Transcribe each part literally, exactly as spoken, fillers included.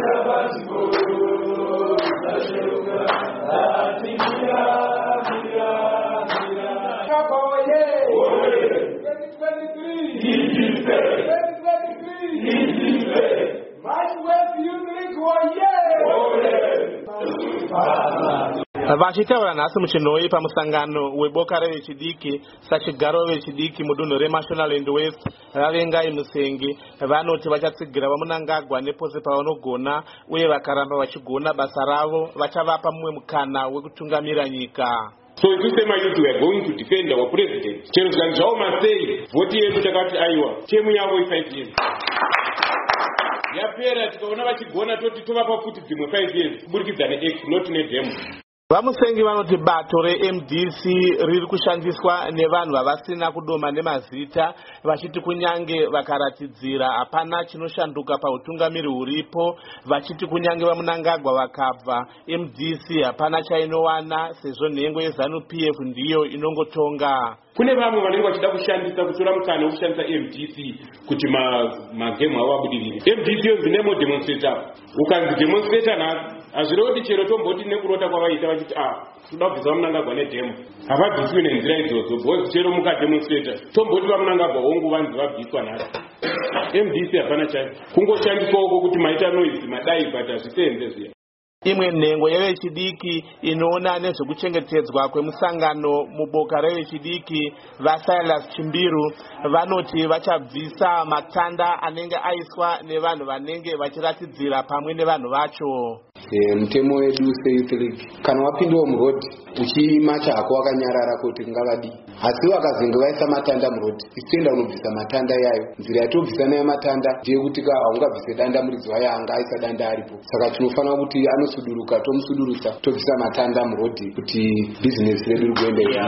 Vachitaura nhasi muchinhoi pamusangano weboka revechidiki sachigaro vechidiki mudunhu reMashonaland West vavengai Musengi vanoti vachatsigira vaMunangagwa nepose pavanogona uye vakaramba vachigona basa ravo vachavapa mumwe mukana wekutungamira nyika. So if you say my youth we are going to defend our president, chero zvanzvao masei voti yedu takati aiwa chemu yavo five years yapera tikaona vachigona toti tovapa futi dzimwe five years kuburikidza nex not nedemo. Vamusengi vanoti bato reM D C riri kushandiswa nevanhu vavasina kudoma nemazita vachiti kunyange vakaratidzira hapana chinoshanduka pautungamiri huripo vachiti kunyange vaMunangagwa vakabva M D C hapana chainowana sezvo nhengo yeZANU P F ndiyo inongotonga. Kune vamwe vanenge vachida kushandisa kutora mukana wekushandisa M D C kuti magemu avo abudirire. M D C yonzi nemo demonstrator ukanzi demonstrator nhasi hazvirevo kuti chero tomboti nekurota kwavaita vachiti ah toda kubvisa vaMunangagwa nedhemo havabviswi nenzira idzodzo bhozi chero mukademonstrator tomboti vaMunangagwa hongu vanzi vabviswa nhasi. M D C hapana chayo kungoshandiswawo kuti maita noise madai but hazvisenze zviya. Imwe nhengo yevechidiki inoona nezvekuchengetedzwa kwemusangano muboka revechidiki vaSilas Chimbiru vanoti vachabvisa matanda anenge aiswa nevanhu vanenge vachiratidzira pamwe nevanhu vacho. Mutemo wedu seYouth League kana wapindawo murodhi uchimacha hako wakanyarara kuti ngavadi asi vakazenge vaisa matanda murodhi isitenda unobvisa matanda yayo nzira yatobvisa nayo matanda ndeyekuti ka haungabvise danda muridzi wayo anga aisa danda aripo saka tinofanira kuti anosuduruka tomusudurusa tobvisa matanda murodhi kuti bizinesi redu rikuenda.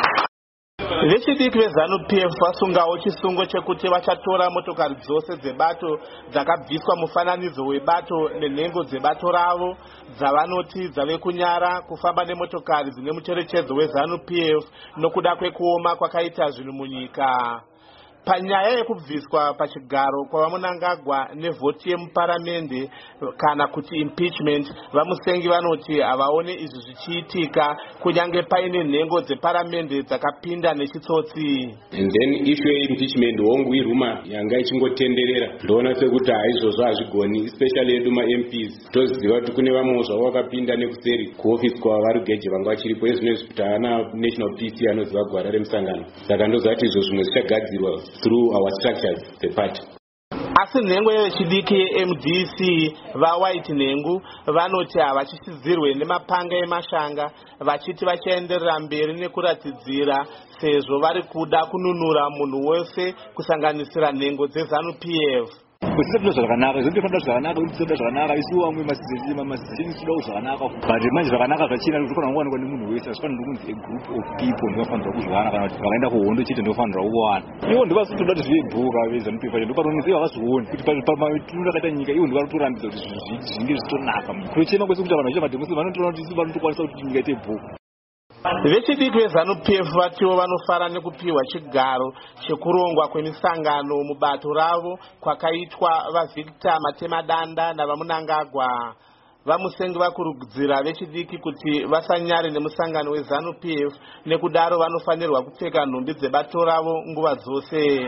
Vechidiki veZANU P F vasungawo chisungo chekuti vachatora motokari dzose dzebato dzakabviswa mufananidzo webato nenhengo dzebato ravo dzavanoti dzave kunyara kufamba nemotokari dzine mucherechedzo weZANU P F nokuda kwekuoma kwakaita zvinhu munyika. Panyaya yekubviswa pachigaro kwavaMunangagwa nevhoti yemuparamende kana kuti impeachment vamusengi vanoti havaone izvi zvichiitika kunyange paine nhengo dzeparamende dzakapinda nechitsotsi. And then issue yeimpeachment hongu iruma yanga ichingotenderera ndoona sekuti haizvozvo hazvigoni especially edu maM Ps toziva kuti kune vamwe zvavo vakapinda nekuseri kuofisi kwavari geje vanga vachiripo ezvinezvi kuti haana national P C anoziva gwara remusangano saka ndozati izvo zvimwe zvichagadzirwa through our structures the party. Asi nhengo yevechidiki yeM D C vaWhite Nhengu vanoti havachisidzirwe nemapanga emashanga vachiti vachaenderera mberi nekuratidzira sezvo vari kuda kununura munhu wese kusanganisira nhengo dzeZANU P F. Kusitendo zvakanaka zvinoita fanda zvakanaka kusitendo zvakanaka isuwa amwe masizezi mamasizeni sidawo zvakanaka but manje zvakanaka zvachina zvinofanira kuwanikwa nemunhu wese zvifanira kunzi a group of people ndinofanira kuzwana kana kuti vakaenda kuhondo chete ndinofanira kuwana iwo ndivasitoda kuti zvibhuka veZANU P F ndopatonisi havazvioni kuti pamatundu akaita nyika iwo ndivarikutorambidza kuti zvinge zvitonaka kuchema kwese kuti vanhu vachiita mademonstration vanotoona kuti vanotokwanisa kuti nyika ite bhuka. Vechidiki veZANU P F vatiwo vanofara nekupiwa chigaro chekurongwa kwemisangano mubato ravo kwakaitwa vaVictor Matemadanda navaMunangagwa. Vamusengi vakurudzira vechidiki kuti vasanyare nemusangano weZANU P F nekudaro vanofanirwa kupfeka nhumbi dzebato ravo nguva dzose.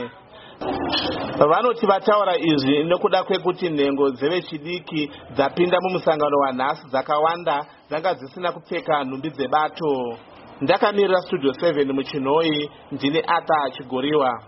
Vanoti vataura izvi nekuda kwekuti nhengo dzevechidiki dzapinda mumusangano wanhasi dzakawanda dzanga dzisina kupfeka nhumbi dzebato. Ndakamirira Studio seven muchinhoi ndine Arthur Chigoriwa.